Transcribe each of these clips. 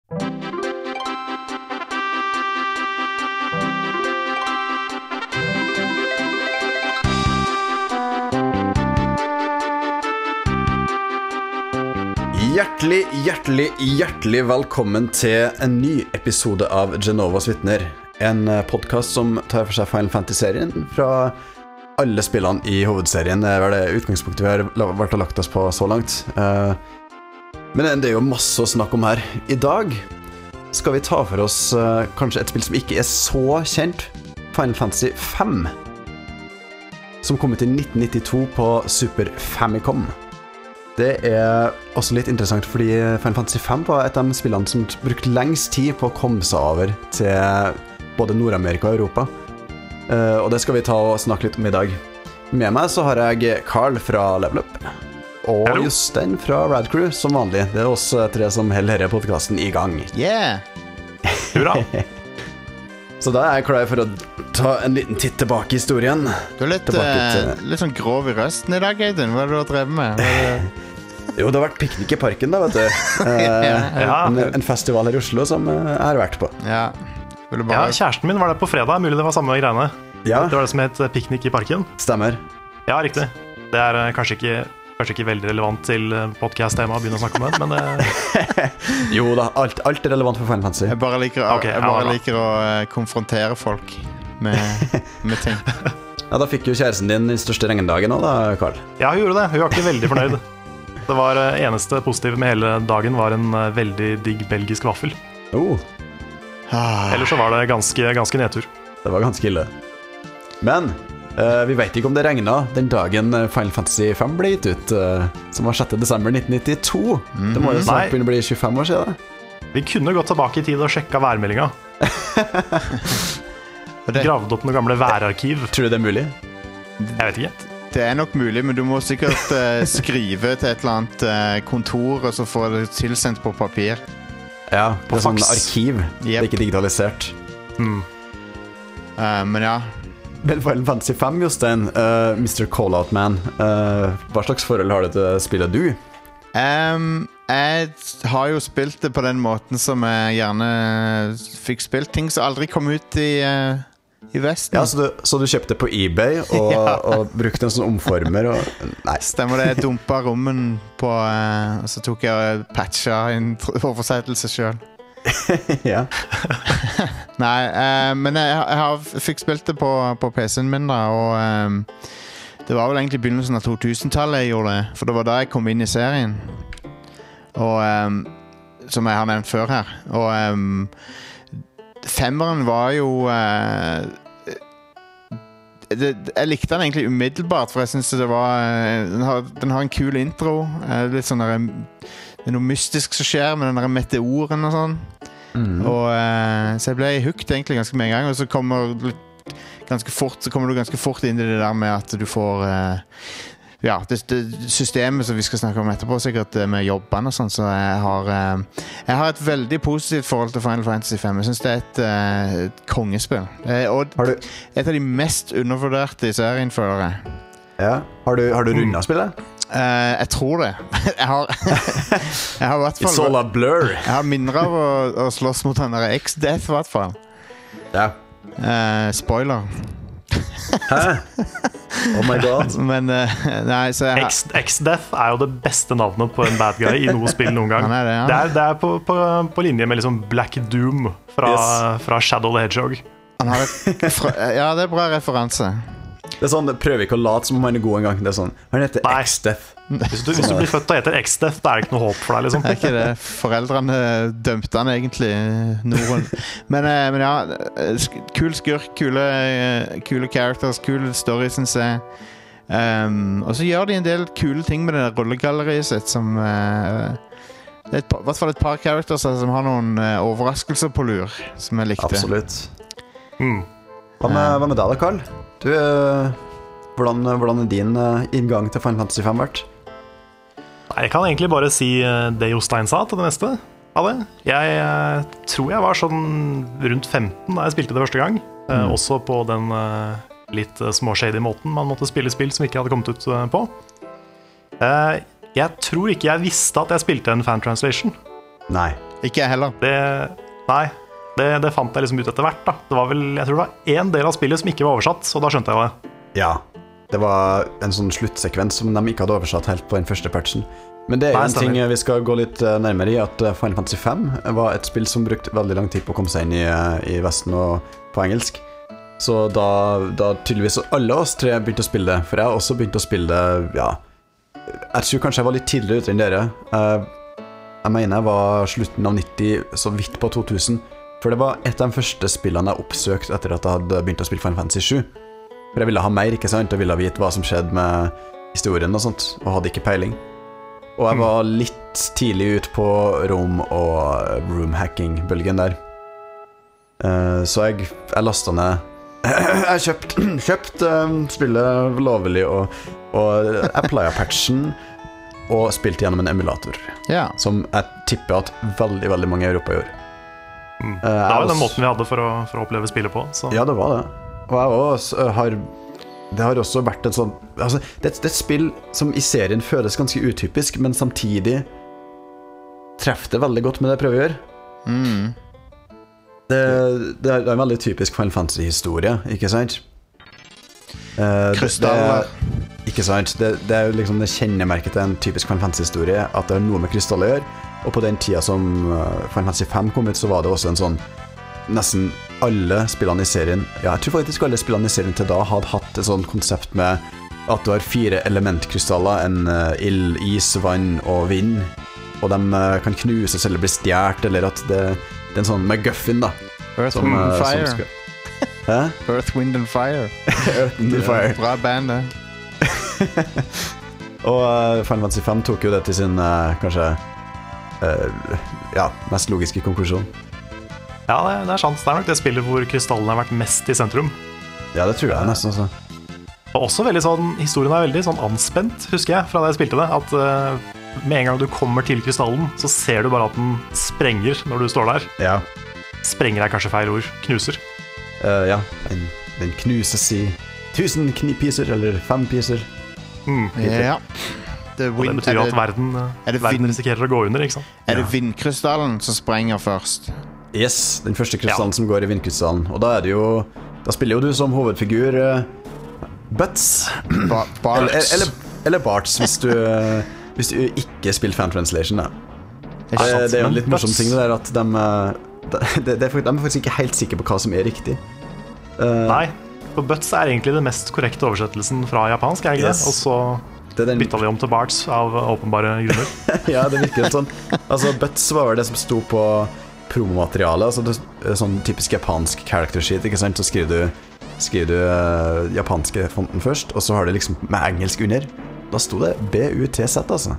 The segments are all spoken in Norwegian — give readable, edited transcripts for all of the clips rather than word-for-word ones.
Hjertelig velkommen til en ny episode av Genovas Vitner. En podcast som tar for seg Final Fantasy-serien fra alle spillene i hovedserien. Det er det utgangspunktet vi har vært og lagt oss på så langt. Men det er jo masse å snakke om her. I dag skal vi ta for oss kanskje et spill som ikke er så kjent. Final Fantasy 5, som kom ut i 1992 på Super Famicom. Det er også litt interessant fordi Final Fantasy 5 var et av de spillene som brukte lengst tid på å komme seg over til både Nord-Amerika og Europa. Og det skal vi ta og snakke litt om i dag. Med meg så har jeg Carl fra Level Up og Hello. Jostein fra Rad Crew som vanlig. Det er oss tre som holder denne podcasten i gang. Yeah! Hurra! Så da er jeg klar for å ta en liten titt tilbake i historien. Du er litt sånn grov i røsten i dag, Aiden. Hva er det du har drevet med? Jo, det har vært piknik i parken da, vet du. En festival her i Oslo som jeg har vært på. Ja. Ja, kjæresten min var der på fredag. Mulig det var samme greiene. Ja. Det var det som het piknik i parken. Stemmer. Ja, riktig. Det er kanskje ikke veldig relevant til podcast-tema å begynne å snakke om det, men det... Jo da, alt er relevant for Final Fantasy. Jeg bare liker å konfrontere folk med ting. Ja, da fikk jo kjæresten din den største regndagen nå da, Carl. Ja, hun gjorde det. Hun var ikke veldig fornøyd. Det var eneste positive med hele dagen var en veldig digg belgisk vaffel. Ellers så var det ganske nedtur. Det var ganske ille. Men vi vet ikke om det regnet den dagen Final Fantasy 5 ble gitt ut, som var 6. desember 1992. Det må jo snart begynne å bli 25 år siden. Vi kunne gått tilbake i tid og sjekket værmeldinga. Gravd opp noen gamle værarkiv. Tror du det er mulig? Jeg vet ikke. Det er nok mulig, men du må sikkert skrive til et eller annet kontor og så få det tilsendt på papir. Ja, på sånn arkiv. Yep. Det er ikke digitalisert. Men ja. Men Final Fantasy 5, Jostein, Mr. Callout Man, hva slags forhold har du til spillet du? Jeg har jo spilt det på den måten som jeg gjerne fikk spilt ting som aldri kom ut i Vesten. Ja, så du kjøpte på eBay og brukte en sånn omformer nei. Stemmer det, jeg dumpet rommen på og så tok jeg og patcha en oversettelse selv. Ja. Nei, men jeg fikk spilt det på PC-en min da, og det var vel egentlig begynnelsen av 2000-tallet jeg gjorde det, for det var da jeg kom inn i serien. Og som jeg har nevnt før her. Og femmeren var jo jeg likte den egentlig umiddelbart, for jeg synes det var den har en kul intro, litt sånn der, det er noe mystisk som skjer med den der meteoren og sånn. Og så jeg ble hooked egentlig ganske med en gang, og så kommer du ganske fort inn i det der med at du får ja, det systemet som vi skal snakke om etterpå, sikkert med jobbene og sånn, så jeg har et veldig positivt forhold til Final Fantasy 5. Jeg synes det er et kongespill. Og et av de mest undervurderte i serien, føler jeg. Ja, har du rundet spillet? Jeg tror det. Jeg har i hvert fall... It's all a blur. Jeg har minner av å slåss mot den der X-Death, i hvert fall. Ja. Spoiler. Hæ? Oh my god. Men, nei, så X-Death er jo det beste navnet på en bad guy i noe spill noen gang. Det er på linje med liksom Black Doom fra Shadow the Hedgehog. Ja, det er bra referanse. Det er sånn, prøver ikke å late som om han er god en gang. Det er sånn, han heter X-Death. Hvis du blir født og heter X-Death, da er det ikke noe håp for deg, liksom. Det er ikke det. Foreldrene dømte han egentlig Norden. Men ja, kul skurk, kule characters, kul story, synes jeg. Og så gjør de en del kule ting med det der rollegalleriet sitt, som det er i hvert fall et par characters som har noen overraskelser på lur, som jeg likte. Absolutt. Hva med deg da, Carl? Du, hvordan er din inngang til Final Fantasy 5 vært? Jeg kan egentlig bare si det Jostein sa til det neste av det. Jeg tror jeg var sånn rundt 15 da jeg spilte det første gang. Også på den litt småshady måten man måtte spille spill som ikke hadde kommet ut på. Jeg tror ikke jeg visste at jeg spilte en fan translation. Nei. Ikke jeg heller. Det fant jeg liksom ut etter hvert da. Det var vel, jeg tror det var en del av spillet som ikke var oversatt, så da skjønte jeg det. Ja, det var en sånn sluttsekvens som de ikke hadde oversatt helt på den første patchen. Men det en ting vi skal gå litt nærmere i, at Final Fantasy 5 var et spill som brukte veldig lang tid på å komme seg inn i Vesten og på engelsk. Så da tydeligvis alle oss tre begynte å spille det, for jeg har også begynt å spille det, ja, jeg tror kanskje jeg var litt tidligere ute enn dere. Jeg mener jeg var slutten av 90, så vidt på 2000, for det var et av de første spillene jeg oppsøkte etter at jeg hadde begynt å spille Final Fantasy 7. For jeg ville ha mer, ikke sant, og ville vite hva som skjedde med historien og sånt, og hadde ikke peiling. Og jeg var litt tidlig ut på rom- og roomhacking-bølgen der. Så jeg lastet ned. Jeg kjøpt spillet lovlig og applya-patchen og spilte gjennom en emulator. Ja. Som jeg tipper at veldig, veldig mange i Europa gjorde. Det var jo den måten vi hadde for å oppleve spillet på. Så. Ja, det var det. Og jeg også det har også vært et sånt, altså, det er et spill som i serien føles ganske utypisk, men samtidig treffer det veldig godt med det jeg prøver å gjøre. Det er en veldig typisk Final Fantasy-historie, ikke sant? Krystaller. Ikke sant? Det er jo liksom det kjennemerket til en typisk Final Fantasy-historie, at det har noe med krystaller å gjøre. Og på den tida som Final Fantasy 5 kom ut, så var det også en sånn, nesten alle spillene i serien, ja, jeg tror faktisk alle spillene i serien til da hadde hatt et sånt konsept med at du har 4 elementkrystaller, en ild, is, vann og vind, og de kan knuses eller bli stjert, eller at det er en sånn MacGuffin da. Earth, Wind and Fire. Hæ? Earth, Wind and Fire. Earth, Wind and Fire. Bra band, det. Og Final Fantasy 5 tok jo det til sin kanskje mest logiske konklusjon. Ja, det er sant. Det er nok det spillet hvor krystallene har vært mest i sentrum. Ja, det tror jeg nesten også. Og også veldig sånn, historien er veldig sånn anspent, husker jeg, fra da jeg spilte det. At med en gang du kommer til krystallen, så ser du bare at den sprenger når du står der. Ja. Sprenger er kanskje feil ord. Knuser. Ja, den knuses i 1000 piser, eller 5 piser. Ja. Og det betyr at verden risikerer å gå under, ikke sant? Er det vindkrystallen som sprenger først? Yes, den første krystallen som går i vindkrystallen. Og da er det jo, da spiller jo du som hovedfigur Butts. Barts. Eller Barts, hvis du ikke spiller fan translation, da. Det er jo en litt morsom ting det der, at de er faktisk ikke helt sikre på hva som er riktig. Nei, for Butts er egentlig den mest korrekte oversettelsen fra japansk, er ikke det? Og så bytta de om til Barts av åpenbare grunner. Ja, det virker sånn. Altså, Butts var vel det som sto på promomateriale, altså det er sånn typisk japansk character sheet, ikke sant? Så skriver du japanske fonten først, og så har du liksom med engelsk under. Da sto det BUTZ, altså.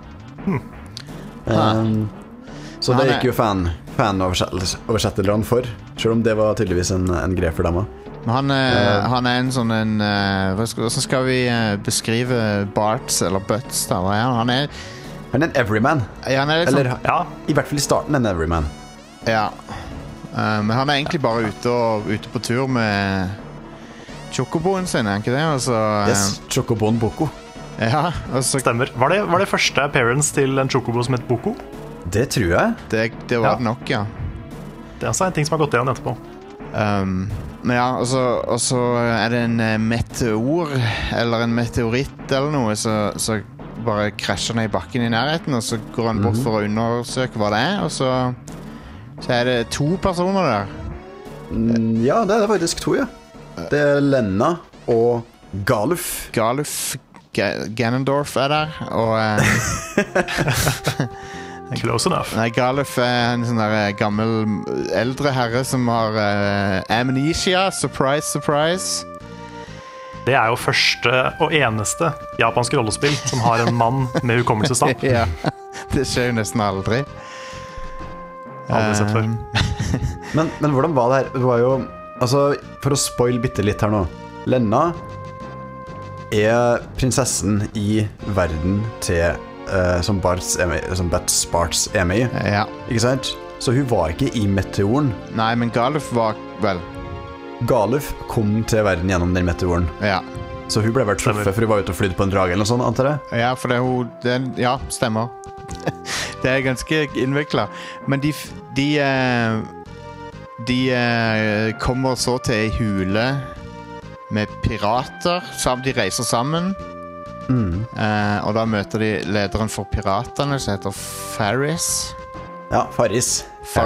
Så det gikk jo fan-oversetterne for, selv om det var tydeligvis en greie for dem også. Han er en sånn hvordan skal vi beskrive Barts eller Butts da? Han er en everyman. Ja, han er litt eller, i hvert fall i starten en everyman. Ja, men han er egentlig bare ute på tur med Chocoboen sin, er han ikke det? Yes, Chocoboen Boko. Ja, stemmer. Var det første appearance til en Chocobo som het Boko? Det tror jeg. Det var det nok, ja. Det er altså en ting som har gått igjen etterpå. Men ja, og så er det en meteor eller en meteoritt eller noe, så bare krasjer han i bakken i nærheten, og så går han bort for å undersøke hva det er, og så er det 2 personer der. Ja, det er faktisk 2, ja. Det er Lenna og Galuf. Ganondorf er der, og close enough. Nei, Galuf er en sånn der gammel eldre herre som har amnesia. Surprise, surprise. Det er jo første og eneste japanske rollespill som har en mann med hukommelsestap. Ja, det skjer jo nesten aldri. Aldri sett før. Men hvordan var det her? Det var jo, altså, for å spoil bitte litt her nå. Lenna er prinsessen i verden til som Barts er med i. Ja. Ikke sant? Så hun var ikke i meteoren. Nei, men Galuf var vel. Galuf kom til verden gjennom den meteoren. Ja. Så hun ble vært truffet, for hun var ute og flydde på en drage eller noe sånt, antar jeg? Ja, for ja, stemmer. Det er ganske innviklet. Men de kommer så til en hule med pirater. De reiser sammen. Og da møter de lederen for piratene, som heter Faris. Ja, Faris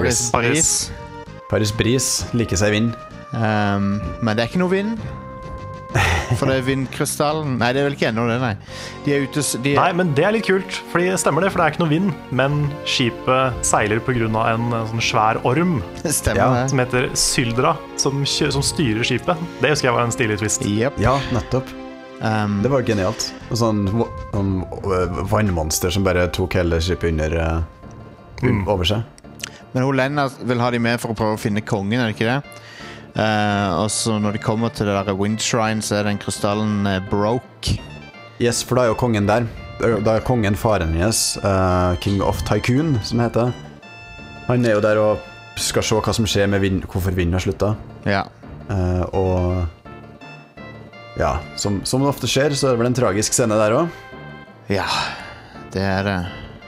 Bris liker seg vind. Men det er ikke noe vind. For det er vindkrystallen. Nei, det er vel ikke ennå det, nei. De er ute Nei, men det er litt kult, fordi stemmer det, for det er ikke noe vind. Men skipet seiler på grunn av en sånn svær orm Stemmer det. som heter Syldra, som styrer skipet. Det husker jeg var en stilig twist. Yep. Ja, nettopp. Det var genialt. Sånn vannmonster som bare tok hele skipet over seg. Men hun Lena vil ha de med for å prøve å finne kongen, er det ikke det? Og så når de kommer til det der Wind Shrine, så er den krystallen broke. Yes, for da er jo kongen der. Da er kongen faren hennes, King of Tycoon, som det heter. Han er jo der og skal se hva som skjer med hvorfor vinden har sluttet. Ja. Og ja, som det ofte skjer, så er det vel en tragisk scene der også. Ja, det er det.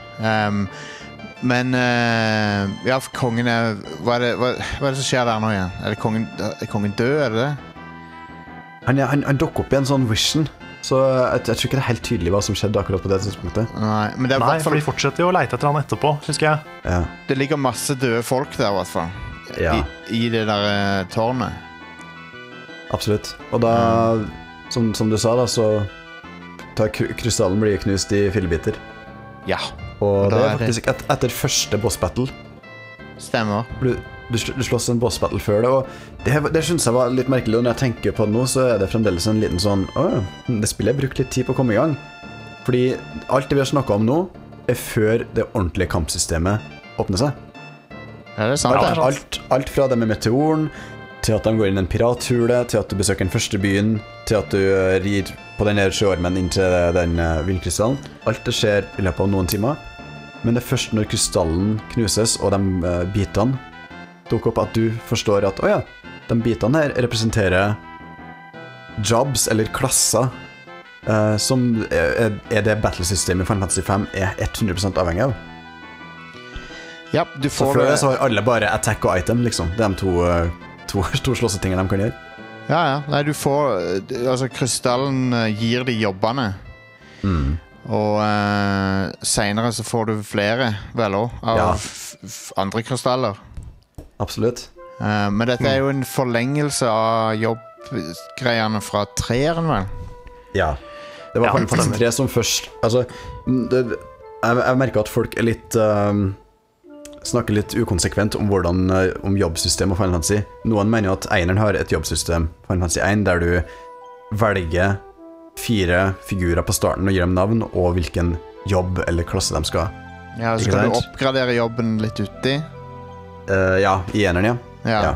Men ja, for kongen er hva er det som skjer der nå igjen? Er kongen død, er det det? Han dukker opp i en sånn vision. Så jeg tror ikke det er helt tydelig hva som skjedde akkurat på det tidspunktet. Nei, men det er Nei, for de fortsetter jo å lete etter han etterpå, husker jeg. Ja. Det ligger masse døde folk der i hvert fall. Ja. I det der tårnet. Absolutt. Og da, som du sa da, så krystallen blir knust i fillebiter. Ja. Og det er faktisk etter første boss battle. Stemmer. Du slåss en boss battle før det, og det synes jeg var litt merkelig. Og når jeg tenker på det nå, så er det fremdeles en liten sånn det spillet brukt litt tid på å komme i gang. Fordi alt det vi har snakket om nå er før det ordentlige kampsystemet åpner seg. Ja, det er sant. Alt fra det med meteoren, til at de går inn i en pirathule, til at du besøker den første byen, til at du rir på den sjøormen inn til den vindkrystallen. Alt det skjer i løpet av noen timer. Men det er først når krystallen knuses, og de bitene dukker opp, at du forstår at de bitene her representerer jobs eller klasser som er det battlesystemet i Final Fantasy 5 er 100% avhengig av. Ja, du får så før det så har alle bare attack og item, liksom. Det er de to slåssetingene de kan gjøre. Ja. Nei, du får altså, krystallen gir de jobbene. Og senere så får du flere, vel også, av andre krystaller. Absolutt. Men dette er jo en forlengelse av jobbgreiene fra 3'eren, vel? Ja. Det var faktisk 3 som først. Altså, jeg merker at folk er litt snakker litt ukonsekvent om jobbsystem og Final Fantasy. Noen mener jo at Eineren har et jobbsystem, Final Fantasy 1, der du velger 4 figurer på starten og gir dem navn og hvilken jobb eller klasse de skal. Ja, så kan du oppgradere jobben litt uti. Ja, i eneren, ja.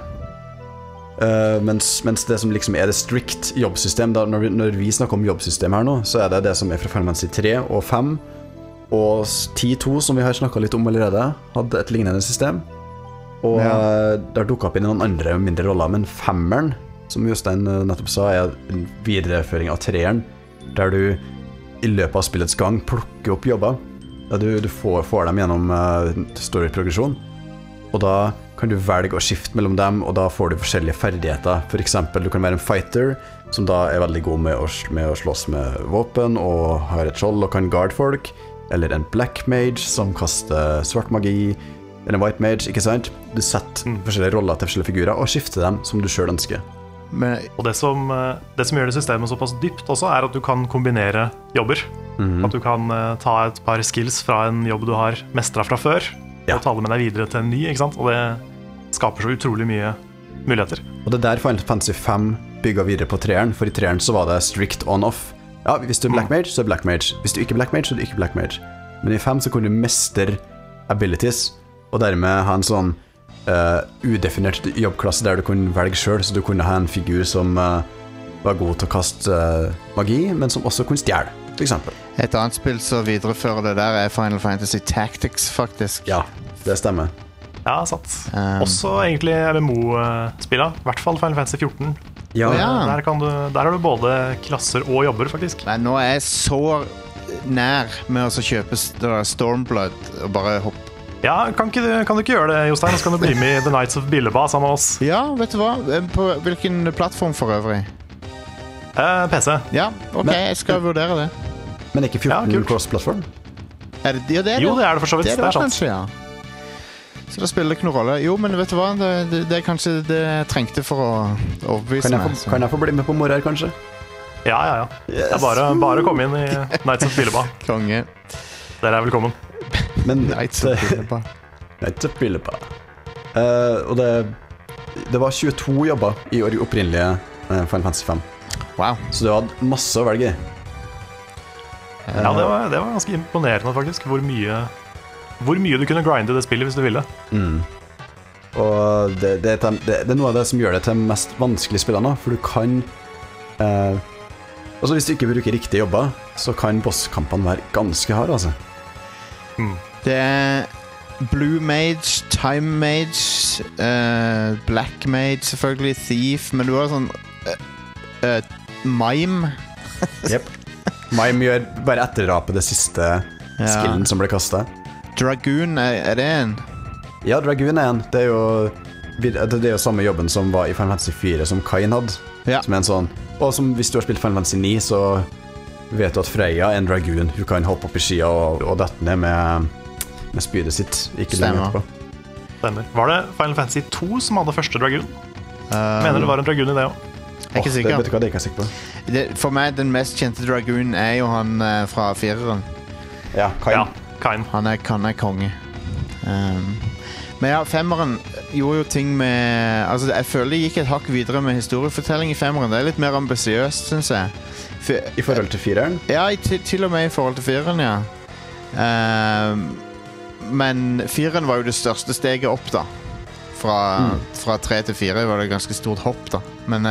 Mens det som liksom er det strict jobbsystem da, når vi snakker om jobbsystem her nå, så er det som er fra Final Fantasy 3 og 5 og 10-2, som vi har snakket litt om allerede, hadde et lignende system. Og der dukket opp inn noen andre mindre roller. Men 5'eren, som Jostein nettopp sa, er en videreføring av 3'eren, der du i løpet av spillets gang plukker opp jobber. Du får dem gjennom story-progresjon. Og da kan du velge å skifte mellom dem, og da får du forskjellige ferdigheter. For eksempel, du kan være en fighter, som da er veldig god med å slåss med våpen, og har et skjold og kan guard folk. Eller en black mage som kaster svart magi, eller en white mage, ikke sant? Du setter forskjellige roller til forskjellige figurer og skifter dem som du selv ønsker. Og det som gjør det systemet såpass dypt også, er at du kan kombinere jobber. At du kan ta et par skills fra en jobb du har mestret fra før, og ta det med deg videre til en ny, ikke sant? Og det skaper så utrolig mye muligheter. Og det der Final Fantasy 5 bygget videre på 3'eren, for i 3'eren så var det strict on-off. Ja, hvis du er black mage, så er black mage. Hvis du ikke er black mage, så er du ikke black mage. Men i 5 så kunne du mestre abilities, og dermed ha en sånn udefinert jobbklasse der du kunne velge selv, så du kunne ha en figur som var god til å kaste magi, men som også kunne stjele, for eksempel. Et annet spill som viderefører det der er Final Fantasy Tactics, faktisk. Ja, det stemmer. Ja, sant. Også egentlig MMO-spillet, i hvert fall Final Fantasy 14. Ja. Der har du både klasser og jobber, faktisk. Men nå er jeg så nær med å kjøpe Stormblood og bare hoppe. Ja, kan du ikke gjøre det, Jostein? Så kan du bli med i The Knights of Billeba sammen med oss. Ja, vet du hva? På hvilken plattform for øvrig? PC. Ja, ok, jeg skal vurdere det. Men ikke 14 cross-plattform? Jo, det er det for så vidt. Det er sant. Kanskje, ja. Så da spiller det ikke noen rolle. Jo, men vet du hva? Det er kanskje det jeg trengte for å overbevise meg. Kan jeg få bli med på morgen, kanskje? Ja. Yes. Det er bare å komme inn i Knights of Billeba. Konge. Dere er velkommen. Men Knights of Billeba. Knights of Billeba. Og det var 22 jobber i opprinnelige Final Fantasy 5. Wow. Så du hadde masse å velge i. Ja, det var ganske imponerende faktisk. Hvor mye du kunne grinde det spillet hvis du ville. Og det er noe av det som gjør det til mest vanskelig spillene, for du kan altså hvis du ikke bruker riktige jobber, så kan bosskampene være ganske harde, altså. Det er Blue Mage, Time Mage, Black Mage selvfølgelig, Thief, men du har sånn Mime. Yep. Mime gjør bare etterape det siste skillen som ble kastet. Dragoon, er det en? Ja, Dragoon er en. Det er jo samme jobben som var i Final Fantasy 4 som Kain hadde. Som er en sånn. Og som hvis du har spilt Final Fantasy 9, så vet du at Freya er en Dragoon. Hun kan hoppe opp i skia og dette ned med spydet sitt. Ikke lenge etterpå. Stemmer. Var det Final Fantasy 2 som hadde første Dragoon? Mener det var en Dragoon i det også? Jeg er ikke sikker. Det vet du hva, det er ikke sikker på. For meg, den mest kjente Dragoon er jo han fra 4'eren. Ja, Kain. Kain. Han er konge. Men ja, 5'eren gjorde jo ting med... Altså, jeg føler det gikk et hakk videre med historiefortelling i 5'eren. Det er litt mer ambisiøst, synes jeg. I forhold til 4'eren? Ja, til og med i forhold til 4'eren, ja. Men 4'eren var jo det største steget opp, da. Fra 3 til 4 var det ganske stort hopp, da. Men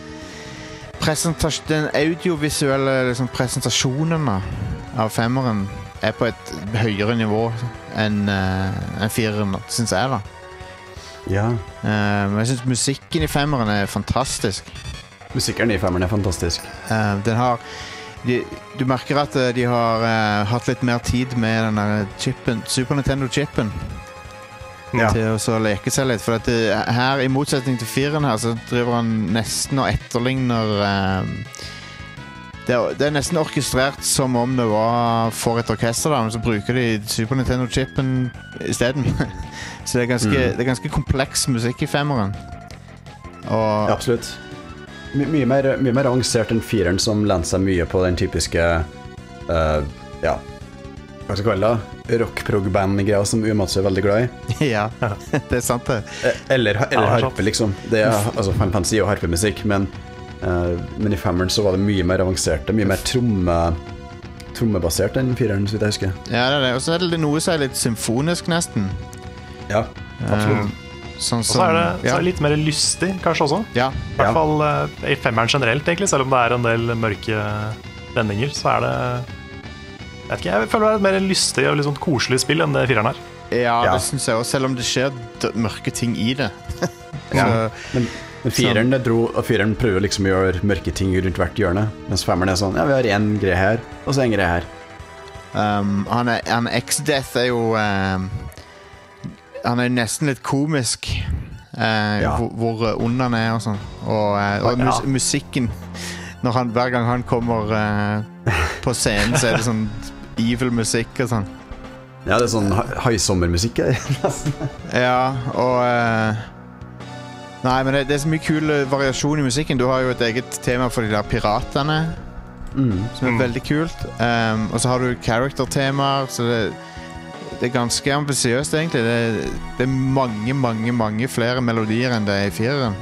den audiovisuelle liksom, presentasjonen av 5'eren er på et høyere nivå enn 4'eren, synes jeg, da. Ja. Men jeg synes musikken i 5'eren er fantastisk. Musikken i 5'eren er fantastisk. Den har... Du merker at de har hatt litt mer tid med den der chippen, Super Nintendo-chippen. Til å leke seg litt. For at her, i motsetning til 4'eren her, så driver han nesten og etterligner... Det er nesten orkestrert som om det var for et orkester, da, men så bruker de Super Nintendo-chippen i stedet. Så det er ganske kompleks musikk i 5'eren. Ja, absolutt. Mye mer avansert enn 4'eren, som lander seg mye på den typiske hva skal jeg kalle det? Rock-prog-band-greia som Uematsu er veldig glad i. Ja, det er sant det. Eller harpe, liksom. Det er altså Final Fantasy og harpemusikk, men i 5'eren så var det mye mer avansert, mye mer trommebasert enn 4'eren, så vidt jeg husker. Ja, det er det. Og så er det noe som er litt symfonisk, nesten. Ja, absolutt. Og så er det litt mer lystig, kanskje også. Ja. I hvert fall i 5'eren generelt, egentlig. Selv om det er en del mørke vendinger, så er det... Jeg føler det er et mer lystig og litt sånn koselig spill enn det 4'eren er. Ja, det synes jeg også, selv om det skjer mørke ting i det. Men 4'eren prøver liksom å gjøre mørke ting rundt hvert hjørne, mens 5'eren er sånn, ja, vi har en greie her, og så en greie her. X-Death er jo... Han er nesten litt komisk hvor ond han er og sånn. Og musikken hver gang han kommer på scenen, så er det sånn evil musikk og sånn. Ja, det er sånn høysommermusikk Ja, og nei, men det er så mye kul variasjon i musikken. Du har jo et eget tema for de der piratene, som er veldig kult. Og så har du character-temaer, så det er ganske ambisiøst, egentlig. Det er mange flere melodier enn det er i 4'eren.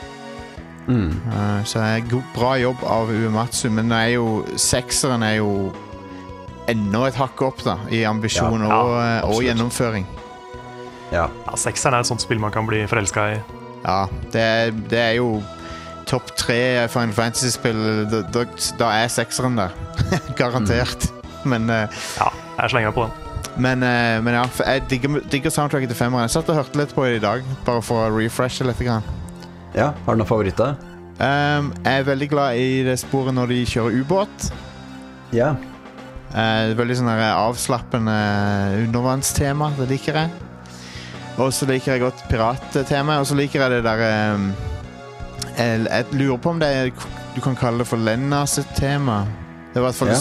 Så det er bra jobb av Uematsu, men 6'eren er jo enda et hakk opp da, i ambisjon og gjennomføring. Ja, 6'eren er et sånt spill man kan bli forelsket i. Ja, det er jo topp 3 Final Fantasy-spill. Da er 6'eren der. Garantert. Men jeg slenger meg på den. Men ja, jeg digger soundtracket til 5'eren. Jeg satt og hørte litt på det i dag, bare for å refreshe litt grann. Ja, har du noen favoritter? Jeg er veldig glad i det sporet når de kjører ubåt. Ja. Veldig sånn her avslappende undervannstema, det liker jeg. Og så liker jeg godt pirattema, og så liker jeg det der jeg lurer på om det du kan kalle det for Lennas tema. Det er I hvert fall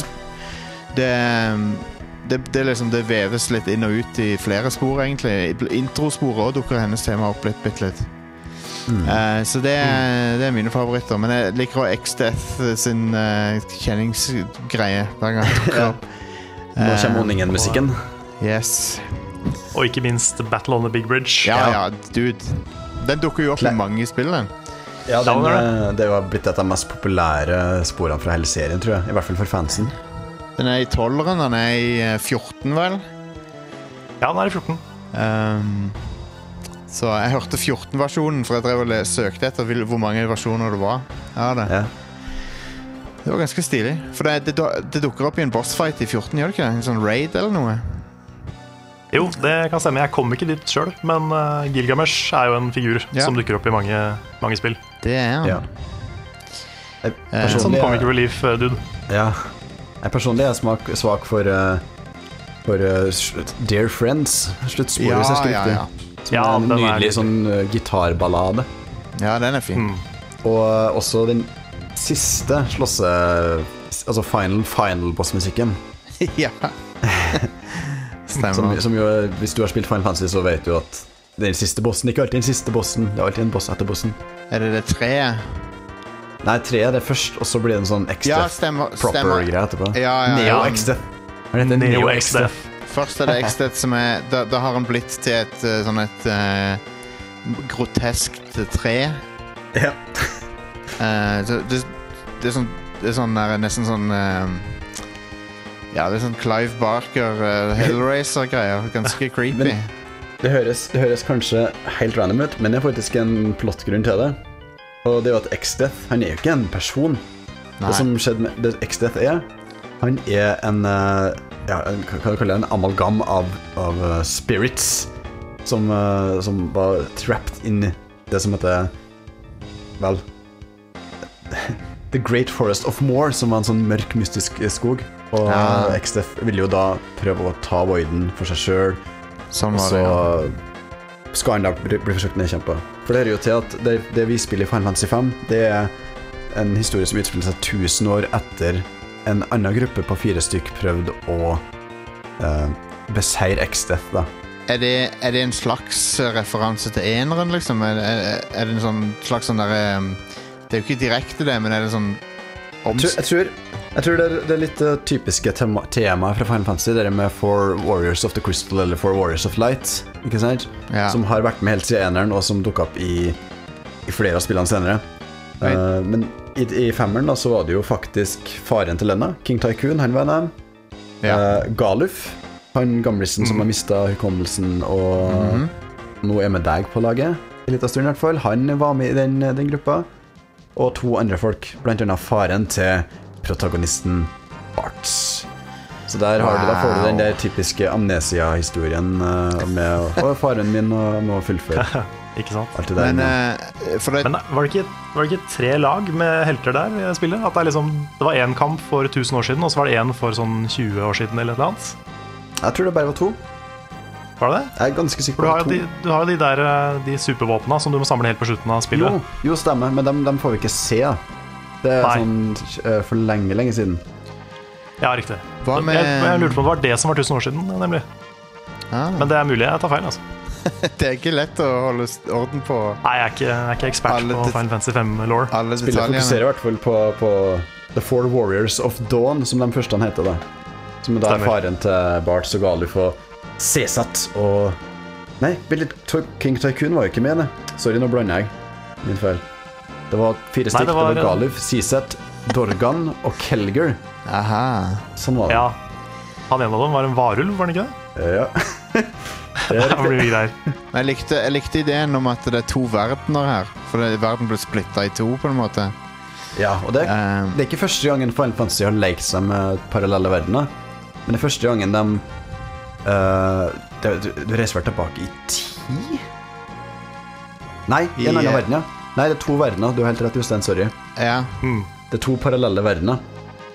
det liksom det veves litt inn og ut I flere spor egentlig. Introsporet også dukker hennes tema opp litt. Så det mine favoritter. Men jeg liker også X-Death sin kjenningsgreie hver gang jeg dukker opp. Nå kommer Onningen-musikken. Yes. Og ikke minst Battle on the Big Bridge. Ja, dude. Den dukker jo opp I mange spill, den. Ja, det var blitt et av de mest populære sporene fra hele serien, tror jeg. I hvert fall for fansen. Den I 12'eren, den I 14, vel? Ja, den I 14. Så jeg hørte 14-versjonen, for jeg drev og søkte etter hvor mange versjoner det var. Ja, det. Ja. Det var ganske stilig. For det dukker opp I en bossfight I 14, gjør det ikke? En sånn raid eller noe? Jo, det kan stemme. Jeg kom ikke dit selv, men Gilgamesh jo en figur som dukker opp I mange spill. Det han. Ja. Sånn comic relief, dude. Ja. Jeg personlig svak for Dear Friends, sluttsporet, så jeg ja. Som en nydelig sånn gitarballade. Ja, den fin. Og også den siste altså final bossmusikken. Ja. Som jo, hvis du har spilt Final Fantasy, så vet du at den siste bossen ikke alltid den siste bossen. Det alltid en boss etter bossen. Det 3? Nei, 3 det først, og så blir det en sånn X-Death proper-greie etterpå. Ja. Neo X-Death. Neo X-Death. Først det X-Death som da har han blitt til et groteskt tre. Ja. Det sånn der, nesten sånn ja, det sånn Clive Barker Hellraiser-greier. Ganske creepy. Men det høres kanskje helt random ut, men det faktisk en plottgrunn til det. Og det jo at X-Death, han jo ikke en person. Nei. Det som skjedde med det X-Death han en ja, hva kaller det, en amalgam av spirits som var trapped inn I det som heter vel The Great Forest of Moor, som var en sånn mørk, mystisk skog. Og X-Death ville jo da prøve å ta Voiden for seg selv. Sånn var det, ja. Skal han da bli forsøkt nedkjempet. For det jo til at det vi spiller I Final Fantasy 5, det en historie som utspiller seg 1000 år etter en annen gruppe på 4 stykk prøvde å beseire X-Death da. Det en slags referanse til eneren, liksom? Det en sånn slags sånn der det jo ikke direkte det, men det sånn jeg tror det litt typiske tema fra Final Fantasy, det med For Warriors of the Crystal eller For Warriors of Light, ikke sant? Ja. Som har vært med helt siden eneren, og som dukket opp I flere av spillene senere. Men I femmeren da, så var det jo faktisk faren til Lenna, King Tycoon, han var en Galuf, han gamlisen som har mistet hukommelsen, og nå med deg på laget, I litt av stunden I hvert fall. Han var med I den gruppa. Og 2 andre folk, blant annet faren til protagonisten Bartz. Så der da får du den der typiske amnesia-historien med faren min og må fullføre. Ikke sant? Alt det der. Men var det ikke 3 lag med helter der I spillet? At det var en kamp for 1000 år siden, og så var det en for sånn 20 år siden eller et eller annet? Jeg tror det bare var 2. Var det det? Jeg ganske sikker på 2. Du har jo de supervåpnene som du må samle helt på slutten av spillet. Jo stemmer, men dem får vi ikke se. Det sånn for lenge siden. Ja, riktig. Jeg lurte på om det var det som var 1000 år siden, nemlig. Men det mulig jeg tar feil, altså. Det ikke lett å holde orden på. Nei, jeg er ikke ekspert på Final Fantasy 5-lore. Spillet fokuserer I hvert fall på The Four Warriors of Dawn, som de første han heter da. Som da faren til Bartz og Galuf og Cesat og... Nei, King Tycoon var jo ikke med det. Sorry, nå blander jeg. Min feil. Det var 4 stykker. Det var Galuf, Cesat, Dorgan og Kelger. Aha. Sånn var det. Ja. Han ene av dem var en varulv, var han ikke det? Ja. Det blir mye greier. Jeg likte ideen om at det 2 verdener her. For verden ble splittet I 2 på en måte. Ja, og det ikke første gangen Final Fantasy har lekt seg med parallelle verdener. Men det første gangen de du reiser vel tilbake I 10? Nei, I en annen verden, ja. Nei, det 2 verdener, du har helt rett, Jostein, sorry. Ja. Det 2 parallelle verdener.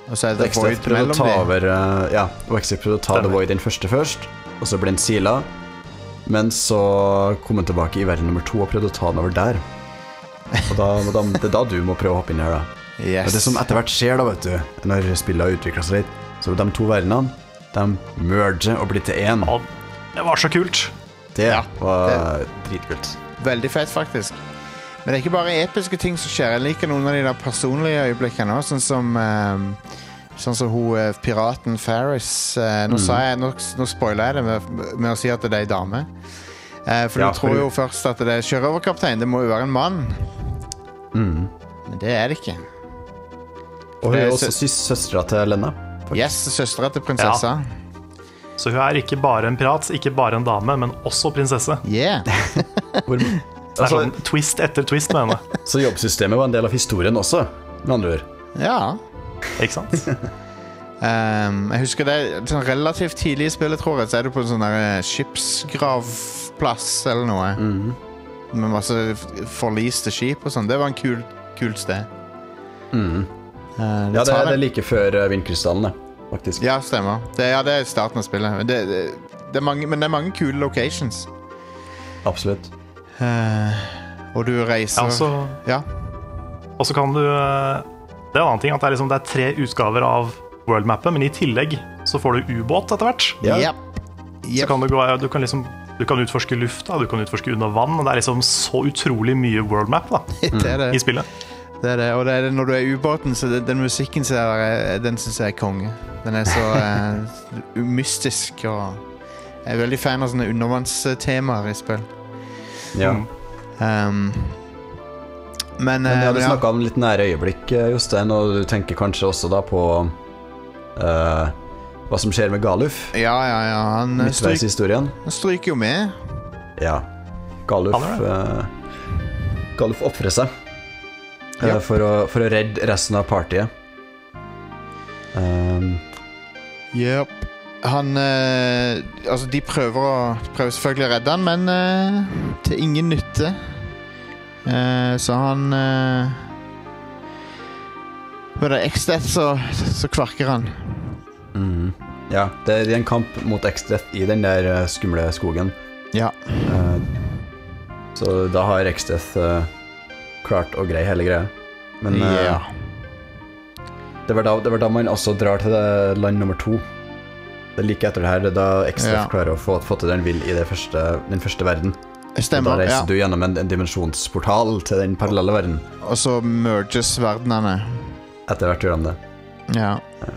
Og så det XDF Void prøvde å mellom ta de. over ja, og XDF prøvde å ta The Void den første først, og så ble den sila. Men så kom den tilbake i verden nummer 2 og prøvde å ta den over der. Og det er da du må prøve å hoppe inn her, da. Yes. Men det som etter hvert skjer, da, vet du, når spillet utvikler seg litt, så de 2 verdenene, de merger og blir til én. Ja, det var så kult. Det var dritkult. Veldig fett, faktisk. Men det er ikke bare episke ting som skjer. Jeg liker noen av de der personlige øyeblikkene også, sånn som hun piraten Ferris. Nå spoiler jeg det med å si at det er en dame. For du tror jo først at det er sjørøverkaptein. Det må jo være en mann. Men det er det ikke. Og hun er også søstera til Lena. Yes, søstera til prinsessa. Så hun er ikke bare en pirat, ikke bare en dame, men også prinsesse. Yeah. Det er sånn twist etter twist med henne. Så jobbsystemet var en del av historien også, med andre ord. Ja. Ikke sant? Jeg husker det sånn relativt tidlig i spillet, tror jeg. Så er du på en sånn der skipsgravplass eller noe. Med masse forliste skip og sånn. Det var en kult sted. Ja, det er like før Vindkrystallen, faktisk. Ja, stemmer. Det er starten av spillet. Men det er mange kule locations. Absolutt. Og du reiser ja. Og så kan du det er en annen ting at det er 3 utgaver av worldmappet, men i tillegg så får du ubåt etter hvert. Så kan du kan utforske lufta, du kan utforske under vann, og det er så utrolig mye worldmap da, i spillet. Det er det, og det er det når du er i ubåten, så den musikken den synes jeg er konge. Den er så mystisk, og jeg er veldig fan av sånne undervannstemaer i spill. Ja. Men du snakket om litt nære øyeblikk, Jostein, og du tenker kanskje også da på hva som skjer med Galuf. Ja, han midtveishistorien. Han stryker jo med. Ja, Galuf oppfrer seg for å redde resten av partiet. Yep. Han altså de prøver selvfølgelig å redde han, men til ingen nytte. Så han med det X-Death så kvarker han. Ja, det er en kamp mot X-Death i den der skumle skogen. Ja. Så da har X-Death klart å greie hele greia. Men det var da man også drar til land nummer 2. Det er like etter det her, det er da X-Death klarer å få til det han vil i den første verden. Stemmer, og da reiser du gjennom en dimensjonsportal til den parallelle verden. Og så merges verdenene. Etter hvert gjør de det. Ja.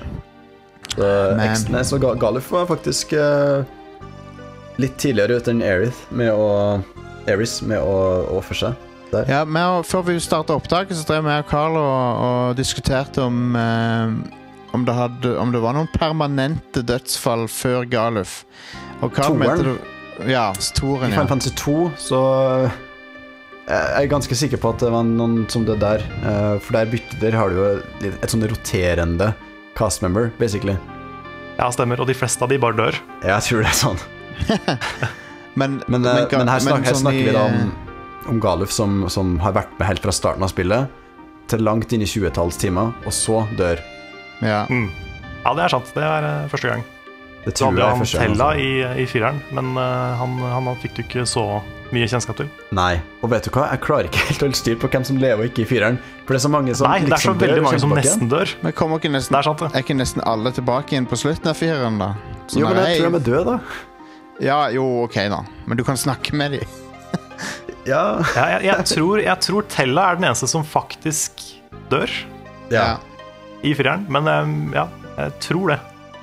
Så Galuf var faktisk litt tidligere ut enn Aerith med å ofre seg der. Ja, før vi startet opptaket så drev jeg og Carl og diskuterte om det var noen permanente dødsfall før Galuf. Og Carl mente det. Ja, Toren, I Final Fantasy 2 så jeg er ganske sikker på at det var noen som det der. For der har du jo et sånn roterende cast member, basically. Ja, stemmer, og de fleste av de bare dør. Jeg tror det er sånn. men her snakker vi da om Galuf som har vært med helt fra starten av spillet til langt inn i 20-tallstimer, og så dør. Ja, det er sant. Det er første gang. Det tror jeg er første gang. Tella i 4'eren, men han fikk du ikke så mye kjennskap til. Nei, og vet du hva? Jeg klarer ikke helt å holde styr på hvem som lever og ikke i 4'eren. For det er så mange som det er så veldig mange som nesten dør. Men kommer ikke nesten, det er sant, det. Er ikke nesten alle tilbake igjen på slutten av 4'eren da? Jo, men jeg tror de er døde da. Ja, jo, ok da. Men du kan snakke med dem. Ja. Jeg tror Tella er den eneste som faktisk dør. Ja. I 4'eren, men jeg tror det.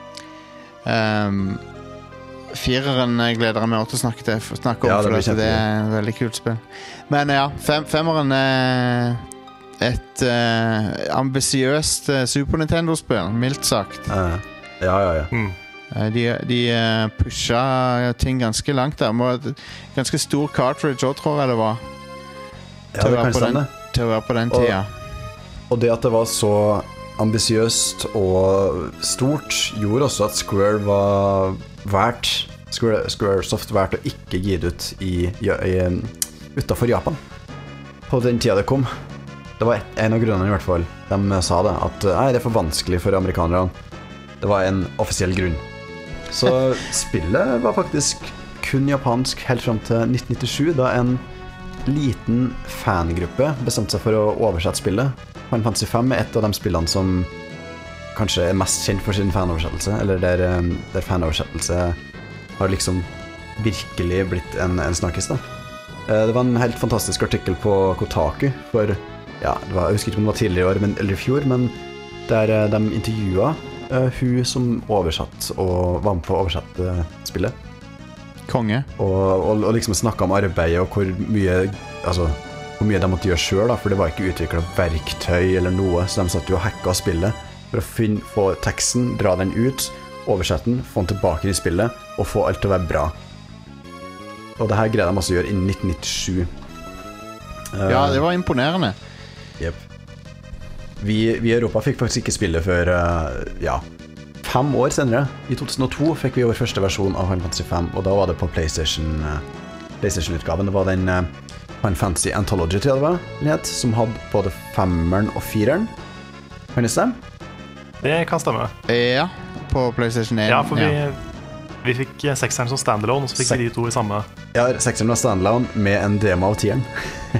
4'eren gleder jeg meg også til å snakke om, for det er et veldig kult spill. Men ja, 5'eren er et ambisiøst Super Nintendo-spill, mildt sagt. Ja. De pusha ting ganske langt der. Ganske stor cartridge også, tror jeg det var. Ja, det kan stemme. Til å være på den tida. Og det at det var så ambisiøst og stort gjorde også at Square var Squaresoft vært å ikke gi det ut utenfor Japan på den tida det kom. Det var en av grunnene i hvert fall. De sa det, at nei, det for vanskelig for amerikanerne. Det var en offisiell grunn. Så spillet var faktisk kun japansk helt frem til 1997, da en liten fangruppe bestemte seg for å oversette spillet. Final Fantasy 5 et av de spillene som kanskje er mest kjent for sin fanoversettelse, eller der fanoversettelse har liksom virkelig blitt en snakkis da. Det var en helt fantastisk artikkel på Kotaku for, jeg husker ikke om det var tidligere i år eller i fjor, men der de intervjuet hun som oversatt og var med på å oversette spillet. Konge. Og liksom snakket om arbeidet og hvor mye de måtte gjøre selv da, for det var ikke utviklet verktøy eller noe, så de satt jo og hacket spillet for å få teksten, dra den ut, oversette den, få den tilbake i spillet og få alt til å være bra. Og det her greide de også å gjøre innen 1997. Ja, det var imponerende. Jep. Vi i Europa fikk faktisk ikke spille før 5 år senere. I 2002 fikk vi vår første versjon av Final Fantasy 5, og da var det på PlayStation-utgaven. Det var den Final Fantasy Anthology, tror jeg det var, den het, som hadde både 5'eren og 4'eren. Kan det stemme? Det kan stemme. Ja, på PlayStation 1. Ja, for vi fikk 6'eren som standalone, og så fikk vi de to i samme. Ja, 6'eren var standalone med en demo av 10'eren.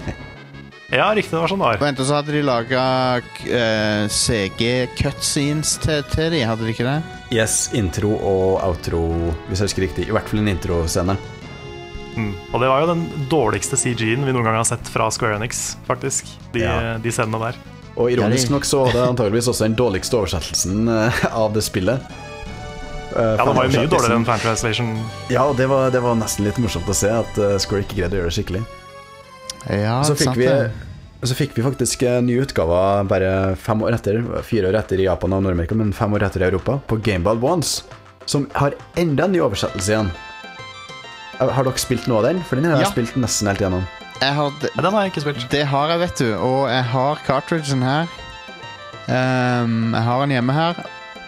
Ja, riktig, det var sånn der. Vent, og så hadde de laget CG-cutscenes til de, hadde de ikke det? Yes, intro og outro, hvis jeg husker riktig. I hvert fall en intro-scene. Og det var jo den dårligste CG-en vi noen gang har sett fra Square Enix, faktisk. De scenene der. Og ironisk nok så var det antageligvis også den dårligste oversettelsen av det spillet. Ja, det var jo mye dårligere enn Fan Translation. Ja, og det var nesten litt morsomt å se at Square ikke greide å gjøre det skikkelig. Ja, så fikk vi faktisk nye utgaver bare 5 år etter, 4 år etter i Japan og Nord-Amerika, men 5 år etter i Europa, på Game Boy Advance, som har enda en ny oversettelse igjen. Har dere spilt noe av den? For den har jeg spilt nesten helt igjennom. Den har jeg ikke spilt. Det har jeg, vet du, og jeg har cartridgen her. Jeg har den hjemme her.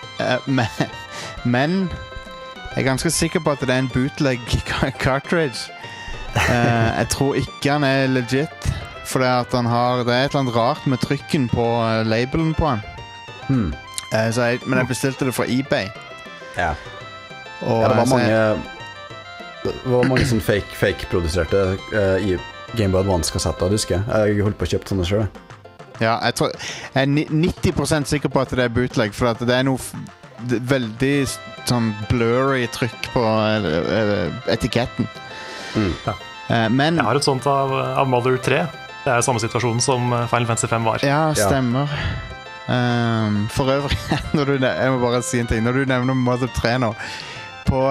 Men jeg er ganske sikker på at det er en bootleg cartridge. Jeg tror ikke han er legit, for det er et eller annet rart med trykken på labelen på han. Men jeg bestilte det fra eBay. Ja. Og det var mange sånn fake-produserte i Game Boy Advance-kassetter, husker jeg. Jeg holdt på å kjøpe sånne selv. Ja, jeg er 90% sikker på at det er bootleg, for at det er noe veldig sånn blurry trykk på etiketten. Men jeg har et sånt av Mother 3. Det er samme situasjon som Final Fantasy 5 var. Ja, stemmer. For øvrig, jeg må bare si en ting. Når du nevner Mother 3 nå, på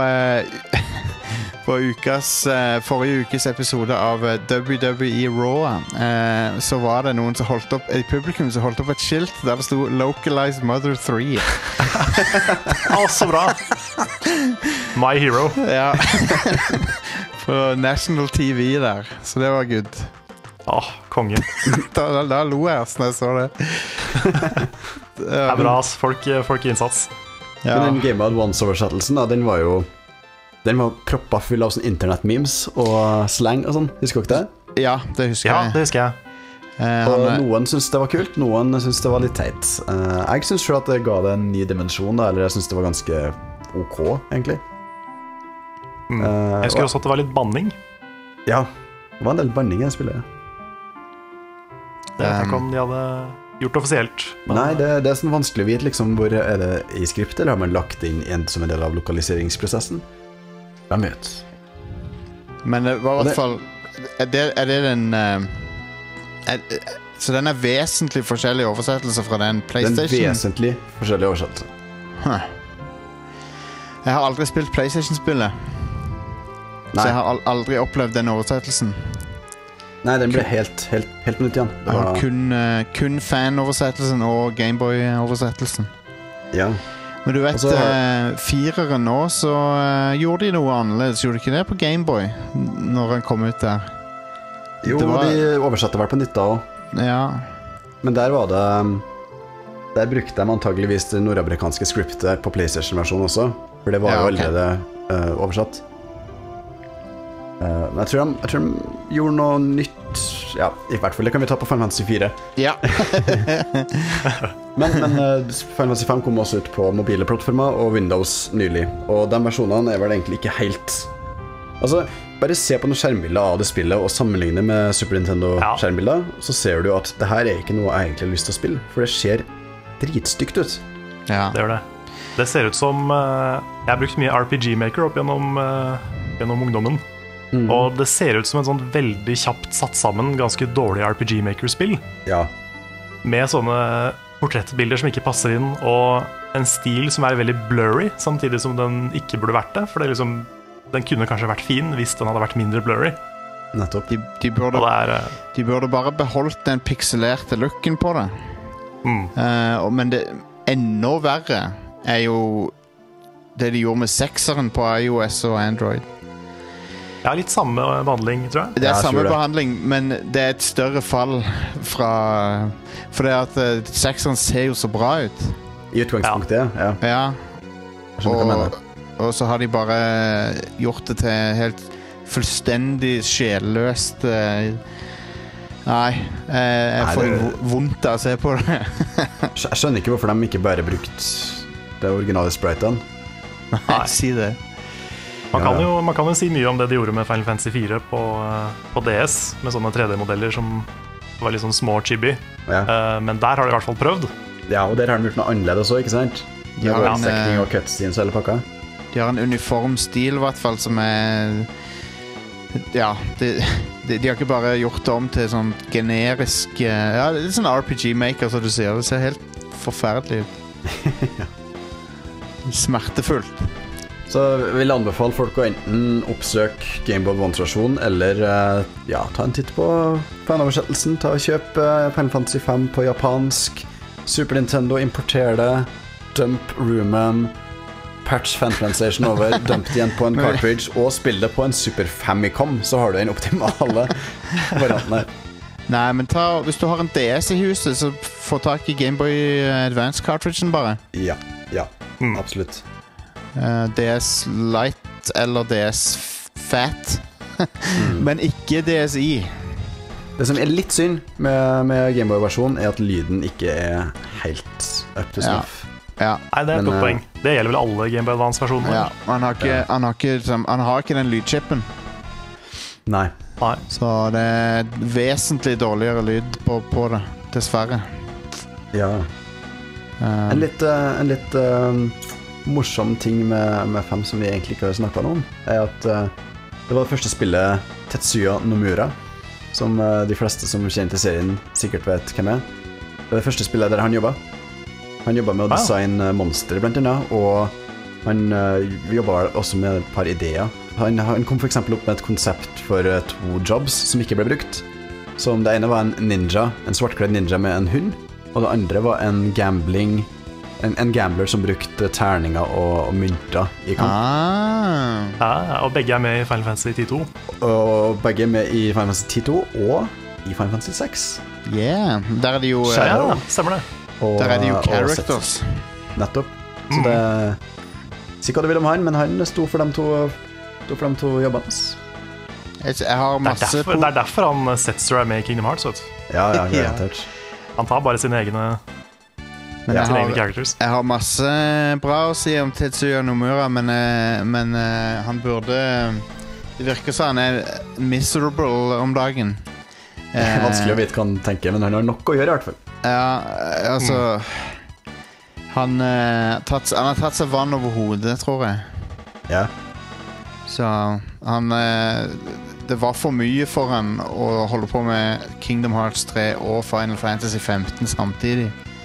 forrige ukes episode av WWE Raw, så var det noen som holdt opp i publikum som holdt opp et skilt der det sto Localized Mother 3. Så bra. My hero. Ja. På National TV der, så det var good. Konge. Da lo jeg når jeg så det. Det er bra, ass. Folk i innsats. Men den Game Boy Advance-oversettelsen da, den var proppet full av sånn internet-memes og slang og sånn. Husker dere det? Ja, det husker jeg. Ja, det husker jeg. Og noen synes det var kult, noen synes det var litt teit. Jeg synes selv at det ga det en ny dimensjon da, eller jeg synes det var ganske ok, egentlig. Jeg husker også at det var litt banning. Ja, det var en del banning i det spillet. Det vet jeg ikke om de hadde gjort offisielt. Nei, det er sånn vanskelig å vite liksom, hvor er det i skriptet, eller har man lagt inn som en del av lokaliseringsprosessen? Hvem vet? Men det var i hvert fall er det den så den er vesentlig forskjellig oversettelse fra den PlayStation? Den vesentlig forskjellig oversettelse. Jeg har aldri spilt PlayStation-spillet. Så jeg har aldri opplevd den oversettelsen. Nei, den ble helt på nytt igjen. Det var kun fan-oversettelsen og Gameboy-oversettelsen. Ja. Men du vet, 4'eren nå, så gjorde de noe annerledes. Gjorde de ikke det på Gameboy når den kom ut der? Jo, de oversatte vel på nytt da også. Ja. Men der var det der brukte de antageligvis det nordamerikanske scriptet på PlayStation-versjonen også, for det var jo allerede oversatt. Men jeg tror de gjorde noe nytt ja, i hvert fall det kan vi ta på Final Fantasy 4. Ja. Men Final Fantasy 5 kom også ut på mobile plattformer og Windows nylig, og de versjonene vel egentlig ikke helt... Altså, bare se på noen skjermbilder av det spillet og sammenligne med Super Nintendo-skjermbilder, så ser du at det her ikke noe jeg egentlig har lyst til å spille, for det ser dritstygt ut. Ja. Det gjør det. Det ser ut som jeg har brukt mye RPG Maker opp gjennom ungdommen. Og det ser ut som en sånn veldig kjapt satt sammen ganske dårlig RPG Maker-spill. Ja. Med sånne portrettbilder som ikke passer inn, og en stil som veldig blurry, samtidig som den ikke burde vært det. For det liksom, den kunne kanskje vært fin hvis den hadde vært mindre blurry. Nettopp. De burde bare beholdt den pixelerte looken på det. Men det enda verre er jo det de gjorde med 6-eren på iOS og Android. Ja, litt samme behandling, tror jeg. Det er samme behandling, men det er et større fall fra... For det at 6-eren ser jo så bra ut. I utgangspunktet, ja. Ja. Jeg skjønner hva jeg mener. Og så har de bare gjort det til helt fullstendig sjelløst... Nei, jeg får vondt av å se på det. Jeg skjønner ikke hvorfor de ikke bare brukt det originale spritene. Nei, si det. Man kan jo si mye om det de gjorde med Final Fantasy 4 på DS, med sånne 3D-modeller som var litt sånn små chibi. Ja. Men der har de i hvert fall prøvd. Ja, og der har de gjort noe annerledes også, ikke sant? De har sekting og cutscenes eller pakka. De har en uniform stil i hvert fall som er... Ja, de har ikke bare gjort det om til sånn generisk... Ja, det er sånn RPG Maker, som du sier. Det ser helt forferdelig ut. Smertefullt. Så vil jeg anbefale folk å enten oppsøke Game Boy Advance-versjonen, eller ta en titt på fanoversettelsen. Ta og kjøp Final Fantasy 5 på japansk, Super Nintendo, importer det, dump roomen, patch fan translation over, dump det igjen på en cartridge, og spill det på en Super Famicom, så har du en optimale varianten her. Nei, men hvis du har en DS i huset, så få tak i Game Boy Advance-cartridgen bare. Ja, absolutt. DS Lite eller DS Fat, men ikke DSi. Det som er litt synd med Game Boy-versjonen er at lyden ikke er helt up to snuff. Ja. Nei, det er et godt poeng. Det gjelder vel alle Game Boy Advance-versjoner. Ja, han har ikke den lydchippen. Nei. Så det er vesentlig dårligere lyd på det, dessverre. Ja. En litt morsom ting med 5 som vi egentlig ikke har snakket om, er at det var det første spillet Tetsuya Nomura, som de fleste som kjenner til serien sikkert vet hvem er. Det var det første spillet der han jobbet. Han jobbet med å designe monster blant annet, og han jobbet også med et par ideer. Han kom for eksempel opp med et konsept for 2 jobs som ikke ble brukt. Som det ene var en ninja, en svartkledd ninja med en hund, og det andre var en gambler som brukte terninger og mynter i kamp. Og begge er med i Final Fantasy 10-2. Og begge er med i Final Fantasy 10-2 og i Final Fantasy 6. Yeah, der er det jo stemmer det. Der er det jo characters. Nettopp. Så det si hva du vil om han, men han sto for de to jobbene. Jeg har masse det er derfor han Setzer er med i Kingdom Hearts, vet du. Ja, garantert. Han tar bare sine egne characters. Jeg har masse bra å si om Tetsuya Nomura, men han burde... Det virker som han er miserable om dagen. Vanskelig å vite hva han tenker, men han har nok å gjøre i hvert fall. Ja, altså han har tatt seg vann over hodet, tror jeg. Ja. Så han det var for mye for han å holde på med Kingdom Hearts 3 og Final Fantasy 15 samtidig.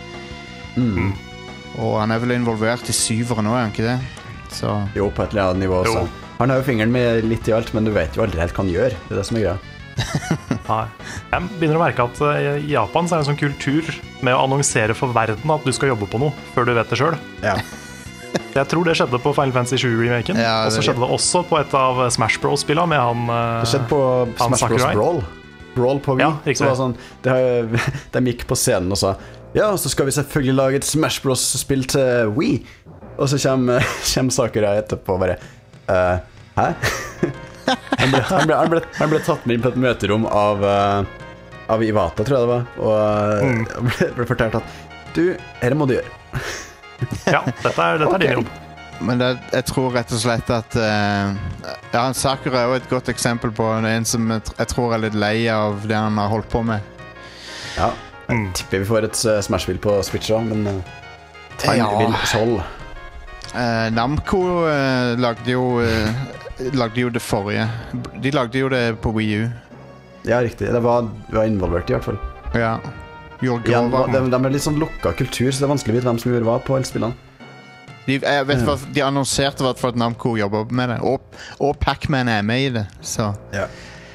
Og han er vel involvert i 7'eren nå, er han ikke det? Så. Jo, på et eller annet nivå også. Han har jo fingeren med litt i alt, men du vet jo aldri helt hva han gjør. Det er det som er greia. Jeg begynner å merke at i Japan så er det en sånn kultur med å annonsere for verden at du skal jobbe på noe før du vet det selv. Ja. Jeg tror det skjedde på Final Fantasy 7-remaken, og så skjedde det også på et av Smash Bros-spillene med han det skjedde på Smash Bros Brawl på Wii. Ja, så var sånn, de gikk på scenen og sa ja, så skal vi selvfølgelig lage et Smash Bros-spill til Wii. Og så kommer Sakurai etterpå og bare hæ? Han ble tatt med inn på et møterom av av Iwata, tror jeg det var, og ble fortalt at du, dette må du gjøre. Ja, dette er din jobb. Men jeg tror rett og slett at Sakura er jo et godt eksempel på en som jeg tror er litt lei av det han har holdt på med. Ja, jeg tipper vi får et Smash-spill på Switch også, men time will show. Namco lagde jo det forrige. De lagde jo det på Wii U. Ja, riktig. Det var involvert i hvert fall. Ja. De er litt sånn lukket kultur, så det er vanskelig å vite hvem som gjorde hva på alle spillene. Jeg vet hva, de annonserte hvert fall at Namco jobber med det, og Pac-Man er med i det, så ja.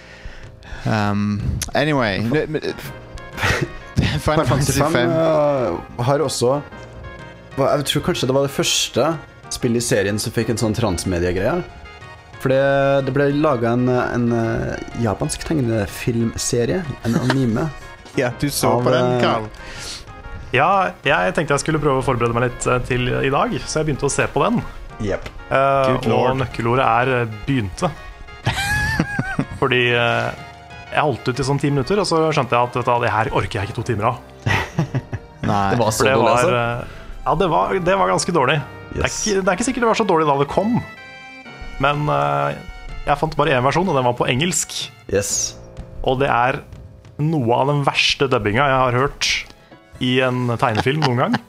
Anyway Final Fantasy 5 har også, jeg tror kanskje det var det første spillet i serien som fikk en sånn transmedia-greie, for det ble laget en japansk tegnefilmserie, en anime. Ja, du så på den, Carl. Ja, jeg tenkte jeg skulle prøve å forberede meg litt til i dag, så jeg begynte å se på den. Yep. Og nøkkelordet er begynte. Fordi jeg holdt ut i sånn 10 minutter, og så skjønte jeg at det her orker jeg ikke 2 timer av. Nei, det var så dårlig, altså? Ja, det var ganske dårlig. Yes. Det er ikke sikkert det var så dårlig da det kom, men jeg fant bare en versjon, og den var på engelsk. Yes. Og det er noe av den verste dubbinga jeg har hørt i en tegnefilm noen gang.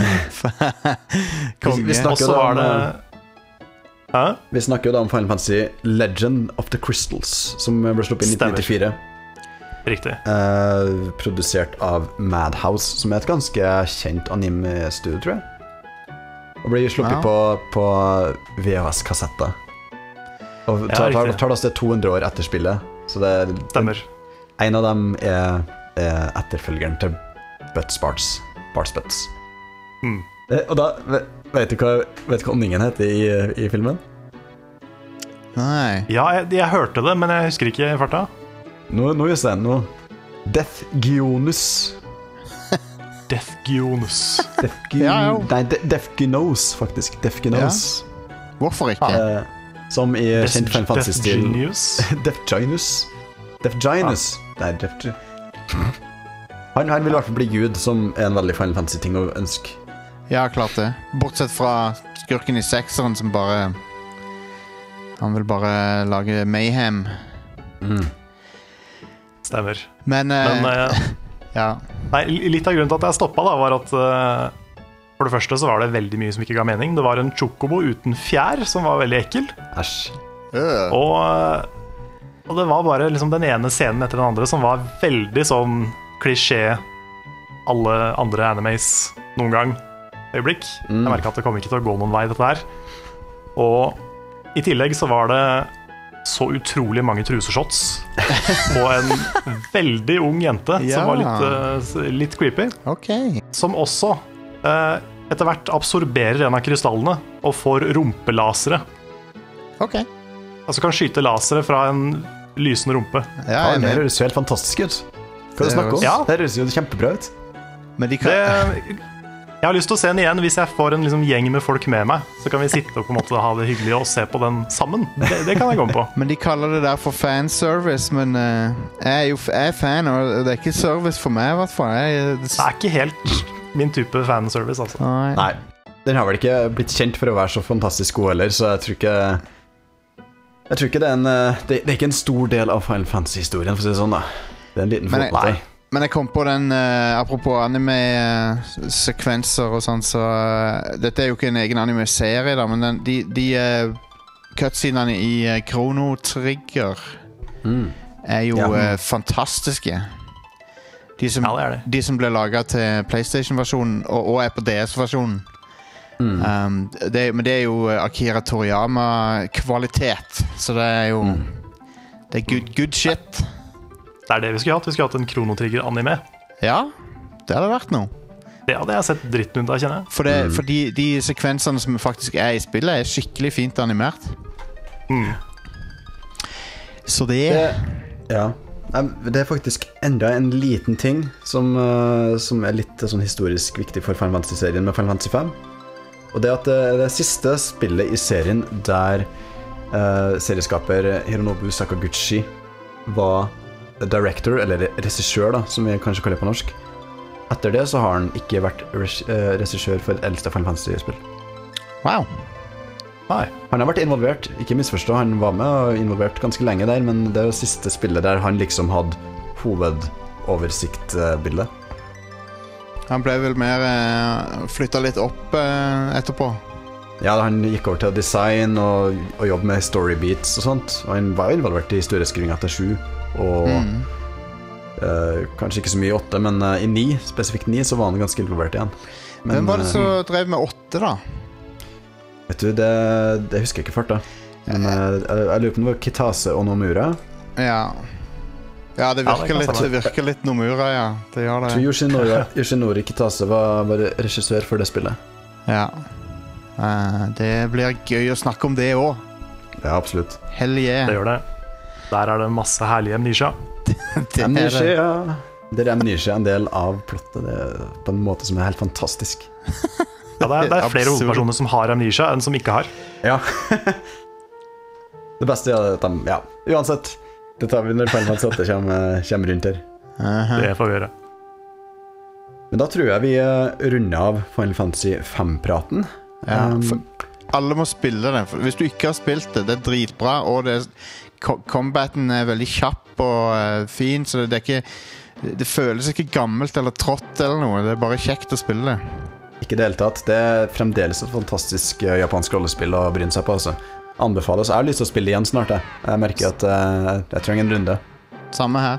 Vi snakker jo da om Final Fantasy Legend of the Crystals, som ble sluppet i 1994. Riktig. Produsert av Madhouse, som er et ganske kjent anime-studio, tror jeg. Og ble sluppet på VHS-kassetter. Og tar det oss til 200 år etter spillet. Så det stemmer. En av dem er etterfølgeren til Butts Barts Butts. Og da vet du hva åndingen heter i filmen? Nei. Ja, jeg hørte det, men jeg husker ikke i farta. Nå just det, nå Death Gionus. Death Gionus. Nei, Death Ginos, faktisk. Death Ginos. Ja. Hvorfor ikke? Som i kjent Final Fantasy-stil. Death Ginus. Death Ginus. Nei, Death Han vil i hvert fall bli Gud, som er en veldig Final Fantasy-ting å ønske. Ja, klart det. Bortsett fra skurken i 6'eren som bare han vil bare lage mayhem. Stemmer. Men ja. Nei, litt av grunnen til at jeg stoppet da, var at for det første så var det veldig mye som ikke ga mening. Det var en chocobo uten fjær som var veldig ekkel. Æsj. Og det var bare liksom den ene scenen etter den andre som var veldig sånn klisjé alle andre animes noen gang øyeblikk. Jeg merket at det kom ikke til å gå noen vei dette her. Og i tillegg så var det så utrolig mange truseshots på en veldig ung jente som var litt creepy. Som også etter hvert absorberer en av krystallene og får rumpelasere. Altså kan skyte lasere fra en lysende rumpe. Ja, det høres jo helt fantastisk ut. Hva du snakker om? Ja. Det høres jo kjempebra ut. Men jeg har lyst til å se den igjen hvis jeg får en liksom gjeng med folk med meg. Så kan vi sitte og på en måte ha det hyggelig og se på den sammen. Det kan jeg gå med på. Men de kaller det der for fanservice. Men jeg er fan, og det er ikke service for meg i hvert fall. Det er ikke helt min type fanservice, altså. Nei, den har vel ikke blitt kjent for å være så fantastisk god heller, så jeg tror ikke det er ikke en stor del av Final Fantasy-historien, for å si det sånn da. Det er en liten flott. Men jeg kom på den, apropos anime-sekvenser og sånn, så dette er jo ikke en egen anime-serie da, men de cutscenene i Chrono Trigger er jo fantastiske. De som ble laget til PlayStation-versjonen og er på DS-versjonen. Men det er jo Akira Toriyama-kvalitet, så det er jo det er good shit. Det er det vi skulle hatt. Vi skulle hatt en Chrono Trigger-anime. Ja, det hadde vært noe. Det hadde jeg sett dritten ut av, kjenner jeg. For de sekvensene som faktisk er i spillet, er skikkelig fint animert. Så det ja. Det er faktisk enda en liten ting som er litt sånn historisk viktig for Final Fantasy-serien med Final Fantasy 5. Og det er at det siste spillet i serien der serieskaper Hironobu Sakaguchi var director, eller regissør da, som vi kanskje kaller på norsk. Etter det så har han ikke vært regissør for et eldste Final Fantasy-spill. Wow. Nei. Han har vært involvert, ikke misforstå, han var med og involvert ganske lenge der, men det er det siste spillet der han liksom hadde hovedoversiktbildet. Han ble vel mer flyttet litt opp etterpå. Ja, han gikk over til design og jobbe med storybeats og sånt, og han var involvert i historieskrivinga til 7, og kanskje ikke så mye i 8, men i 9, spesifikt 9, så var han ganske involvert igjen. Men, hvem var det som drev med 8 da? Vet du, det husker jeg ikke fart da. Men jeg lurer på om det var Kitase og Nomura. Ja, det virker litt Nomura, ja. Det gjør det. Jeg tror Yoshinori Kitase var regissør for det spillet. Ja. Det blir gøy å snakke om det også. Ja, absolutt. Hell yeah. Det gjør det. Der er det masse herlige Amnesia. Amnesia. Der er Amnesia en del av plottet. Det er på en måte som er helt fantastisk. Ja, det er flere hovedpersoner som har Amnesia enn som ikke har. Ja. Det beste er at de, ja, uansett, det tar vi når Final Fantasy 8 kommer rundt her. Det får vi gjøre. Men da tror jeg vi runder av Final Fantasy 5-praten. Ja, alle må spille det. Hvis du ikke har spilt det, det er dritbra, og combaten er veldig kjapp og fin, så det er ikke, det føles ikke gammelt eller trått eller noe. Det er bare kjekt å spille det. Ikke det hele tatt. Det er fremdeles et fantastisk japansk rollespill å bryne seg på, altså. Anbefales. Jeg har lyst til å spille igjen snart. Jeg merker at jeg trenger en runde. Samme her.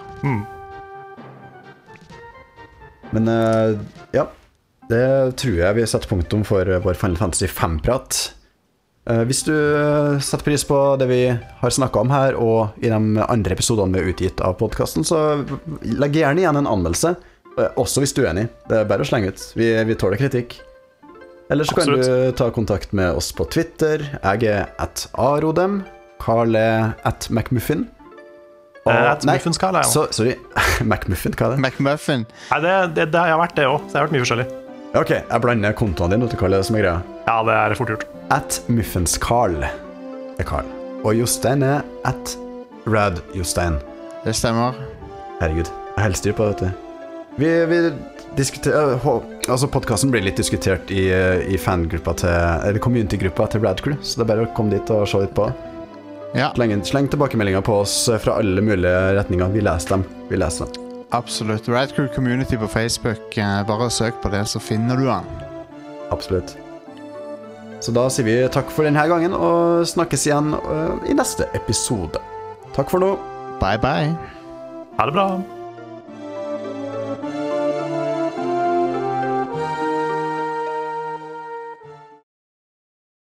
Men ja, det tror jeg vi setter punktum for vår Final Fantasy 5-prat. Hvis du setter pris på det vi har snakket om her, og i de andre episodene vi har utgitt av podcasten, så legg gjerne igjen en anmeldelse. Også hvis du er enig. Det er bare å slenge ut. Vi tåler kritikk. Eller så kan du ta kontakt med oss på Twitter. Jeg er @arodem. Carl er @macmuffin. Muffinskall er jo. Sorry. Macmuffin, hva er det? McMuffin. Nei, det har jeg vært det også. Så jeg har vært mye forskjellig. Ok, jeg blander kontoen din, Carl, det som er greia. Ja, det er fort gjort. @muffinscarl er Carl. Og Jostein er @radjostein. Det stemmer. Herregud, jeg har helt styr på det, vet du. Vi diskuterer, altså podcasten blir litt diskutert i fangruppa eller community-gruppa til Radcrew, så det er bare å komme dit og se litt på. Ja. Sleng tilbakemeldinger på oss fra alle mulige retninger. Vi leser dem. Absolutt. Radcrew Community på Facebook. Bare søk på det, så finner du den. Absolutt. Så da sier vi takk for denne gangen, og snakkes igjen i neste episode. Takk for nå. Bye bye. Ha det bra.